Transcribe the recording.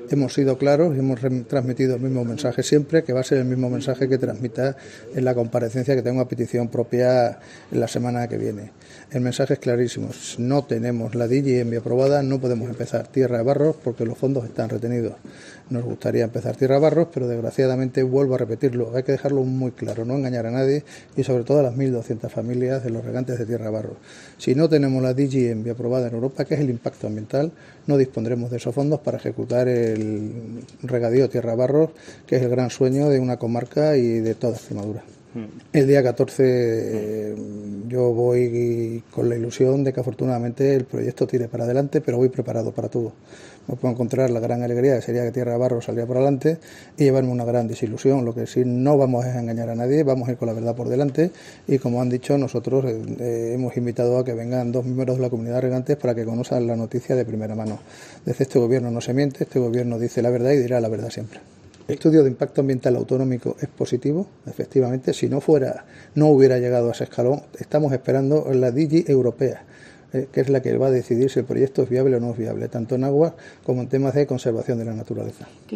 hemos sido claros y hemos transmitido el mismo mensaje siempre, que va a ser el mismo mensaje que transmita en la comparecencia que tengo a petición propia en la semana que viene. El mensaje es clarísimo, no tenemos la DIGI ENVI aprobada, no podemos empezar Tierra de Barros porque los fondos están retenidos. Nos gustaría empezar Tierra de Barros, pero desgraciadamente vuelvo a repetirlo, hay que dejarlo muy claro, no engañar a nadie y sobre todo a las 1.200 familias de los regantes de Tierra de Barros. Si no tenemos la DIGI ENVI aprobada en Europa, que es el impacto ambiental, no dispondremos de esos fondos para ejecutar el regadío Tierra de Barros, que es el gran sueño de una comarca y de toda Extremadura. El día 14 yo voy con la ilusión de que afortunadamente el proyecto tire para adelante, pero voy preparado para todo. Me puedo encontrar la gran alegría que sería que Tierra de Barros saliera por adelante y llevarme una gran desilusión. Lo que sí, no vamos a engañar a nadie, vamos a ir con la verdad por delante y, como han dicho, nosotros hemos invitado a que vengan 2 miembros de la comunidad de regantes para que conozcan la noticia de primera mano. Desde este gobierno no se miente, este gobierno dice la verdad y dirá la verdad siempre. El estudio de impacto ambiental autonómico es positivo, efectivamente. Si no hubiera llegado a ese escalón. Estamos esperando la DIGI europea, que es la que va a decidir si el proyecto es viable o no es viable, tanto en agua como en temas de conservación de la naturaleza.